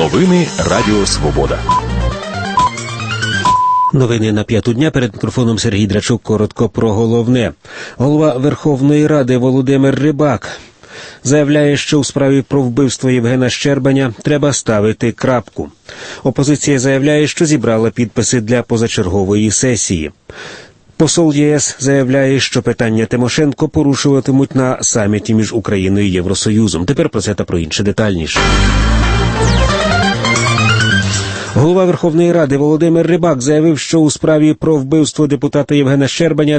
Новини Радіо Свобода. Новини на п'яту дня. Перед мікрофоном Сергій Драчук. Коротко про головне. Голова Верховної Ради Володимир Рибак заявляє, що у справі про вбивство Євгена Щербаня треба ставити крапку. Опозиція заявляє, що зібрала підписи для позачергової сесії. Посол ЄС заявляє, що питання Тимошенко порушуватимуть на саміті між Україною і Євросоюзом. Тепер про це та про інше детальніше. Голова Верховної Ради Володимир Рибак заявив, що у справі про вбивство депутата Євгена Щербаня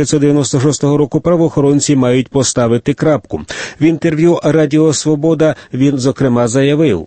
1996 року правоохоронці мають поставити крапку. В інтерв'ю Радіо Свобода він, зокрема, заявив: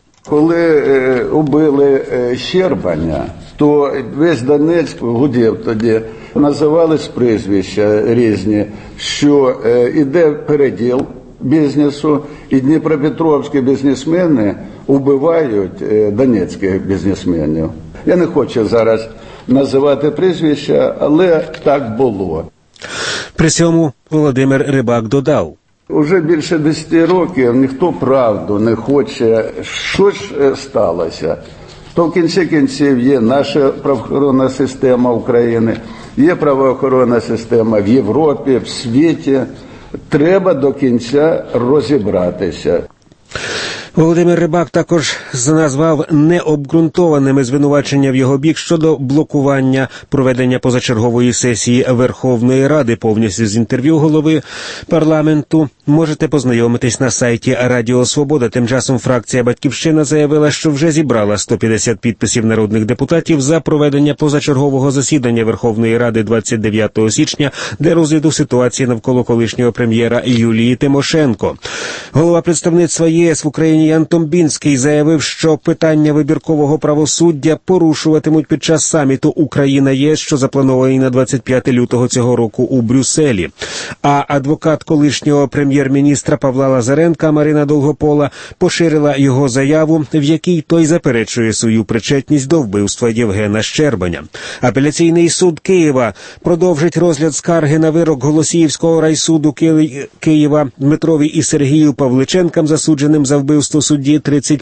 коли убили Щербаня, то весь Донецьк гудів тоді. Називались прізвища різні, що іде переділ бізнесу, і дніпропетровські бізнесмени вбивають донецьких бізнесменів. Я не хочу зараз називати прізвища, але так було. При цьому Володимир Рибак додав: уже більше 10 років ніхто правду не хоче. Що ж сталося? То в кінці кінців є наша правоохоронна система України, є правоохоронна система в Європі, в світі. Треба до кінця розібратися. Володимир Рибак також назвав необґрунтованими звинувачення в його бік щодо блокування проведення позачергової сесії Верховної Ради. Повністю з інтерв'ю голови парламенту можете познайомитись на сайті Радіо Свобода. Тим часом фракція «Батьківщина» заявила, що вже зібрала 150 підписів народних депутатів за проведення позачергового засідання Верховної Ради 29 січня для розгляду ситуації навколо колишнього прем'єра Юлії Тимошенко. Голова представництва ЄС в Україні Ян Томбінський заявив, що питання вибіркового правосуддя порушуватимуть під час саміту Україна-ЄС, що запланований на 25 лютого цього року у Брюсселі. А адвокат колишнього прем'єр-міністра Павла Лазаренка Марина Долгопола поширила його заяву, в якій той заперечує свою причетність до вбивства Євгена Щербаня. Апеляційний суд Києва продовжить розгляд скарги на вирок Голосіївського райсуду Києва Дмитрові і Сергію Павличенкам, засудженим за вбивство судді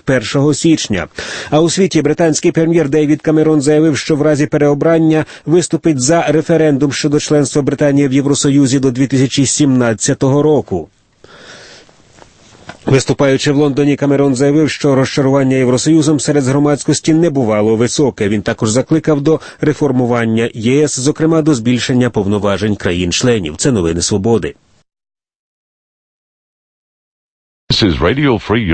31 січня. А у світі британський прем'єр Девід Камерон заявив, що в разі переобрання виступить за референдум щодо членства Британії в Євросоюзі до 2017 року. Виступаючи в Лондоні, Камерон заявив, що розчарування Євросоюзом серед громадськості не бувало високе. Він також закликав до реформування ЄС, зокрема до збільшення повноважень країн-членів. Це новини Свободи. This is Radio Free